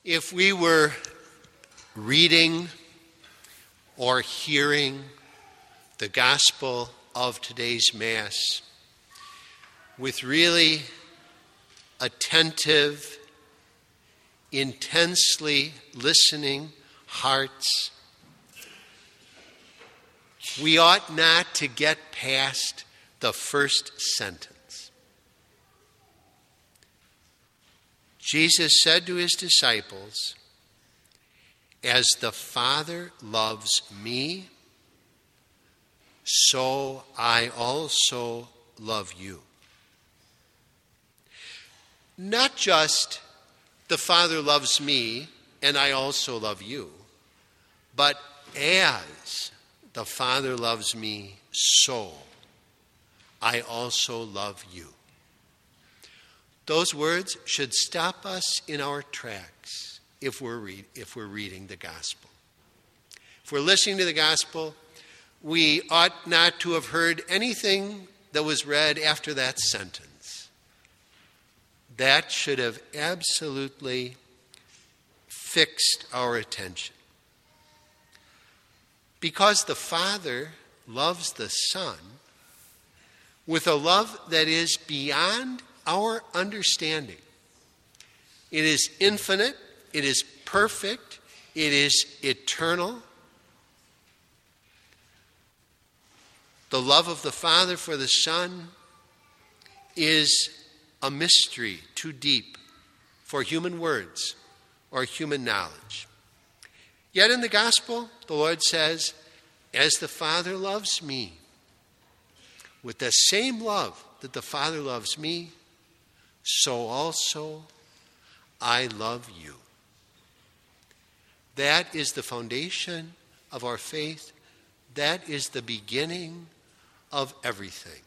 If we were reading or hearing the gospel of today's Mass with really attentive, intensely listening hearts, we ought not to get past the first sentence. Jesus said to his disciples, "As the Father loves me, so I also love you." Not just the Father loves me and I also love you, but as the Father loves me, so I also love you. Those words should stop us in our tracks if we're reading the gospel. If we're listening to the gospel, we ought not to have heard anything that was read after that sentence. That should have absolutely fixed our attention. Because the Father loves the Son with a love that is beyond our understanding. It is infinite, it is perfect, it is eternal. The love of the Father for the Son is a mystery too deep for human words or human knowledge. Yet in the gospel, the Lord says, "As the Father loves me, with the same love that the Father loves me, so also I love you." That is the foundation of our faith. That is the beginning of everything.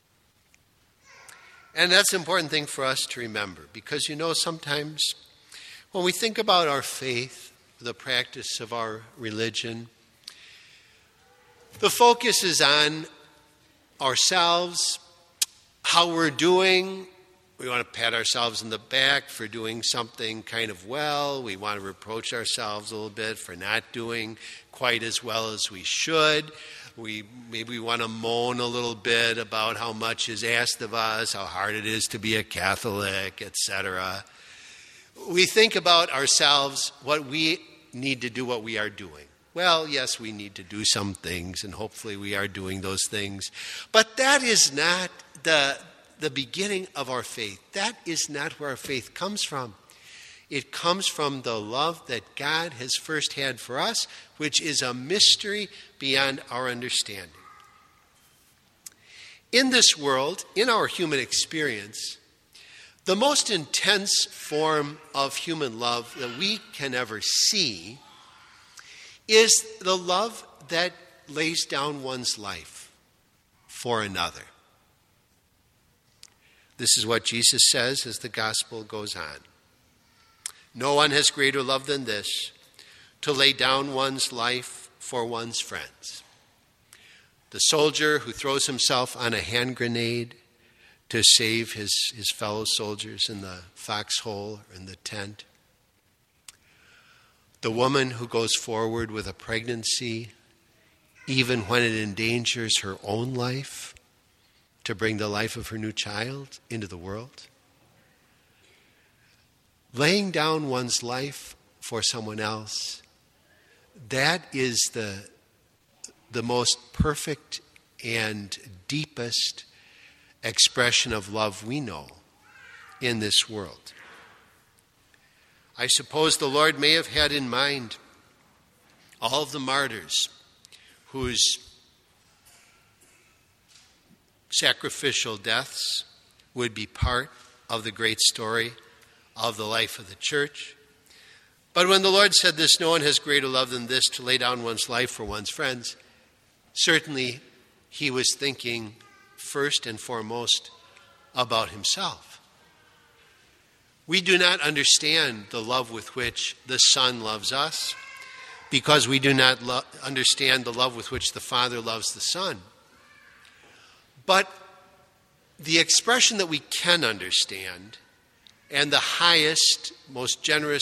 And that's an important thing for us to remember, because sometimes when we think about our faith, the practice of our religion, the focus is on ourselves, how we're doing. We want to pat ourselves in the back for doing something kind of well. We want to reproach ourselves a little bit for not doing quite as well as we should. We want to moan a little bit about how much is asked of us, how hard it is to be a Catholic, etc. We think about ourselves, what we need to do, what we are doing. Well, yes, we need to do some things, and hopefully we are doing those things. But that is not the beginning of our faith. That is not where our faith comes from. It comes from the love that God has first had for us, which is a mystery beyond our understanding. In this world, in our human experience, the most intense form of human love that we can ever see is the love that lays down one's life for another. This is what Jesus says as the gospel goes on. "No one has greater love than this, to lay down one's life for one's friends." The soldier who throws himself on a hand grenade to save his fellow soldiers in the foxhole or in the tent. The woman who goes forward with a pregnancy, even when it endangers her own life, to bring the life of her new child into the world. Laying down one's life for someone else, that is the most perfect and deepest expression of love we know in this world. I suppose the Lord may have had in mind all of the martyrs whose sacrificial deaths would be part of the great story of the life of the church. But when the Lord said this, "No one has greater love than this, to lay down one's life for one's friends," certainly he was thinking first and foremost about himself. We do not understand the love with which the Son loves us, because we do not understand the love with which the Father loves the Son. But the expression that we can understand, and the highest, most generous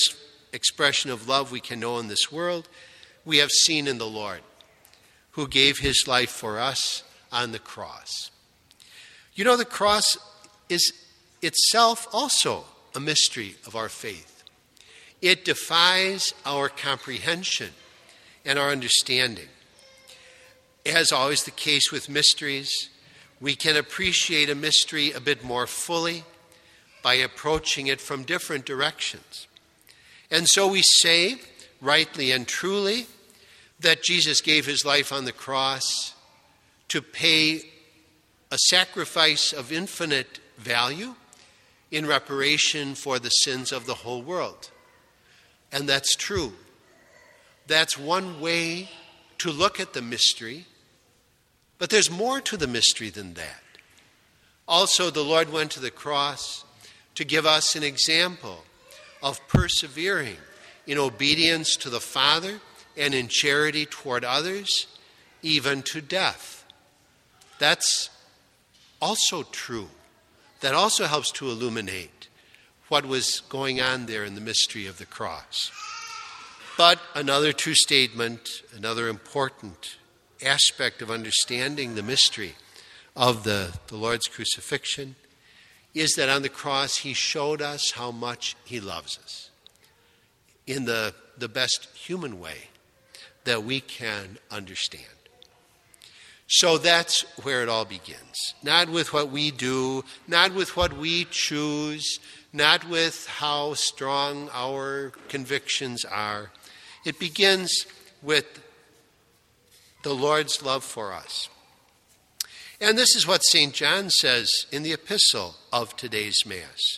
expression of love we can know in this world, we have seen in the Lord, who gave his life for us on the cross. You know, the cross is itself also a mystery of our faith. It defies our comprehension and our understanding. As always the case with mysteries, we can appreciate a mystery a bit more fully by approaching it from different directions. And so we say, rightly and truly, that Jesus gave his life on the cross to pay a sacrifice of infinite value in reparation for the sins of the whole world. And that's true. That's one way to look at the mystery, but there's more to the mystery than that. Also, the Lord went to the cross to give us an example of persevering in obedience to the Father and in charity toward others, even to death. That's also true. That also helps to illuminate what was going on there in the mystery of the cross. But another true statement, another important aspect of understanding the mystery of the Lord's crucifixion is that on the cross he showed us how much he loves us in the best human way that we can understand. So that's where it all begins. Not with what we do, not with what we choose, not with how strong our convictions are. It begins with the Lord's love for us. And this is what St. John says in the epistle of today's Mass.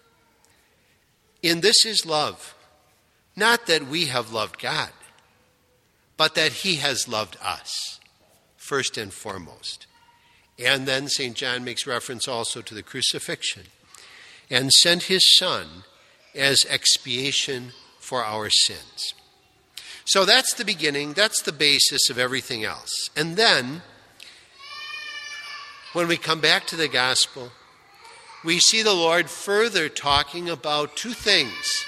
In this is love, not that we have loved God, but that he has loved us, first and foremost. And then St. John makes reference also to the crucifixion and sent his Son as expiation for our sins. So that's the beginning, that's the basis of everything else. And then, when we come back to the gospel, we see the Lord further talking about two things: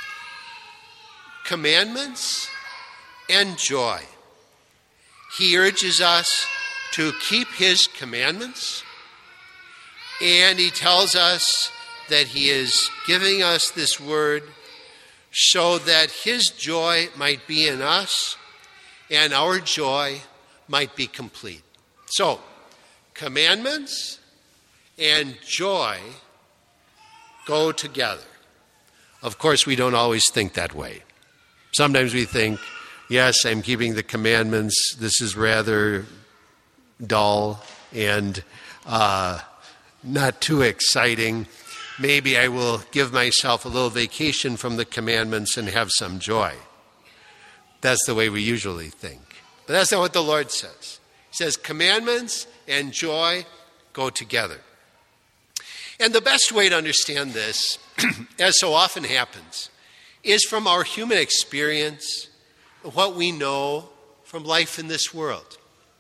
commandments and joy. He urges us to keep his commandments, and he tells us that he is giving us this word so that his joy might be in us and our joy might be complete. So, commandments and joy go together. Of course, we don't always think that way. Sometimes we think, yes, I'm keeping the commandments. This is rather dull and not too exciting. Maybe I will give myself a little vacation from the commandments and have some joy. That's the way we usually think. But that's not what the Lord says. He says commandments and joy go together. And the best way to understand this, as so often happens, is from our human experience, what we know from life in this world.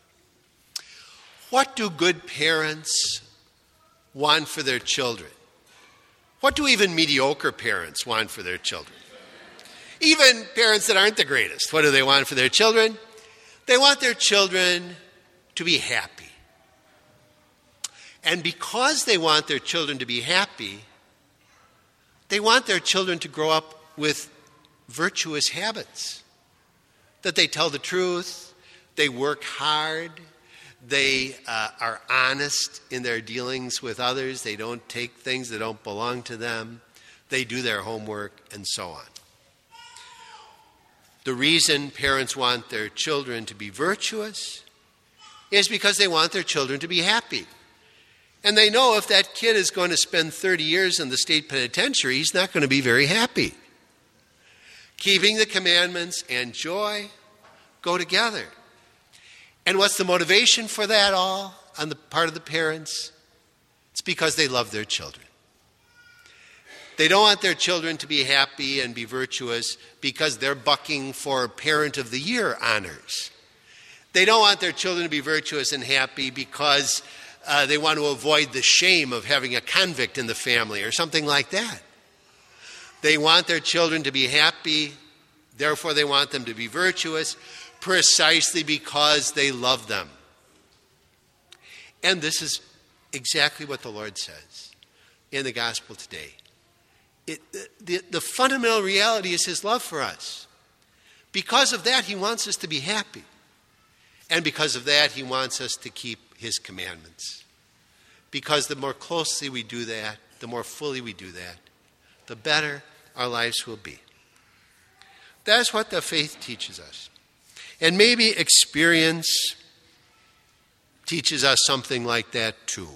What do good parents want for their children? What do even mediocre parents want for their children? Even parents that aren't the greatest, what do they want for their children? They want their children to be happy. And because they want their children to be happy, they want their children to grow up with virtuous habits. That they tell the truth, they work hard, they are honest in their dealings with others, they don't take things that don't belong to them, they do their homework, and so on. The reason parents want their children to be virtuous is because they want their children to be happy. And they know if that kid is going to spend 30 years in the state penitentiary, he's not going to be very happy. Keeping the commandments and joy go together. And what's the motivation for that all on the part of the parents? It's because they love their children. They don't want their children to be happy and be virtuous because they're bucking for Parent of the Year honors. They don't want their children to be virtuous and happy because they want to avoid the shame of having a convict in the family or something like that. They want their children to be happy, therefore they want them to be virtuous, precisely because they love them. And this is exactly what the Lord says in the gospel today. The fundamental reality is his love for us. Because of that, he wants us to be happy. And because of that, he wants us to keep his commandments. Because the more closely we do that, the more fully we do that, the better our lives will be. That's what the faith teaches us. And maybe experience teaches us something like that too.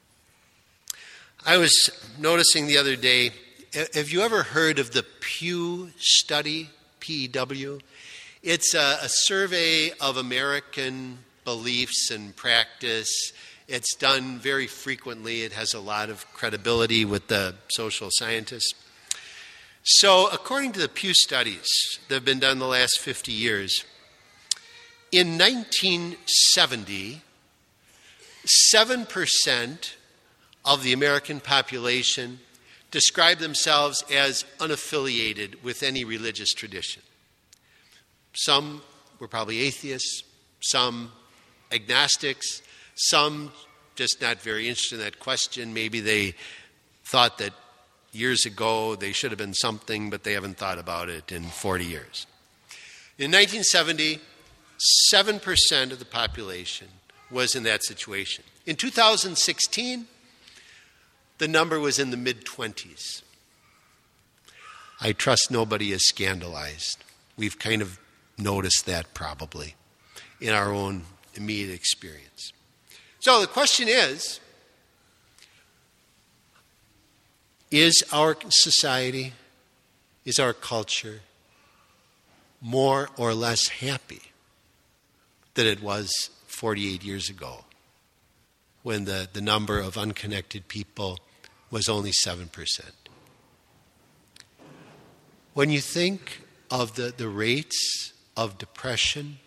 I was noticing the other day, have you ever heard of the Pew Study, P-E-W? It's a survey of American beliefs and practice. It's done very frequently. It has a lot of credibility with the social scientists. So according to the Pew studies that have been done the last 50 years, in 1970, 7% of the American population described themselves as unaffiliated with any religious tradition. Some were probably atheists, some agnostics, some just not very interested in that question. Maybe they thought that years ago they should have been something, but they haven't thought about it in 40 years. In 1970, 7% of the population was in that situation. In 2016, the number was in the mid-20s. I trust nobody is scandalized. We've kind of noticed that probably in our own immediate experience. So the question is our society, is our culture more or less happy than it was 48 years ago when the number of unconnected people was only 7%? When you think of the rates of depression,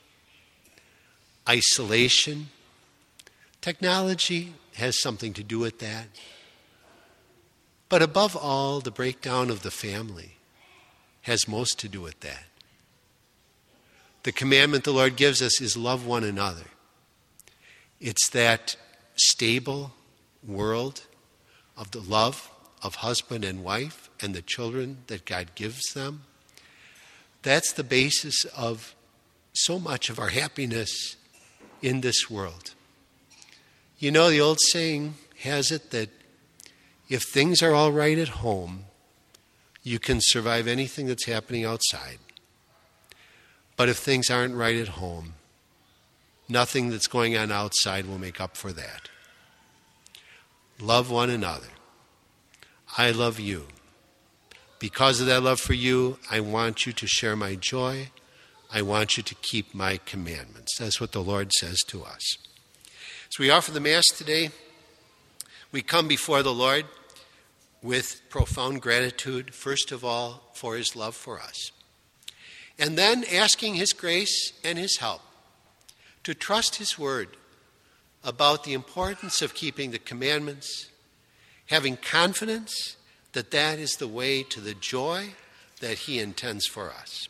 isolation, technology has something to do with that. But above all, the breakdown of the family has most to do with that. The commandment the Lord gives us is love one another. It's that stable world of the love of husband and wife and the children that God gives them. That's the basis of so much of our happiness in this world. You know, the old saying has it that if things are all right at home, you can survive anything that's happening outside. But if things aren't right at home, nothing that's going on outside will make up for that. Love one another. I love you. Because of that love for you, I want you to share my joy. I want you to keep my commandments. That's what the Lord says to us. As we offer the Mass today, we come before the Lord with profound gratitude, first of all, for his love for us. And then asking his grace and his help to trust his word about the importance of keeping the commandments, having confidence that that is the way to the joy that he intends for us.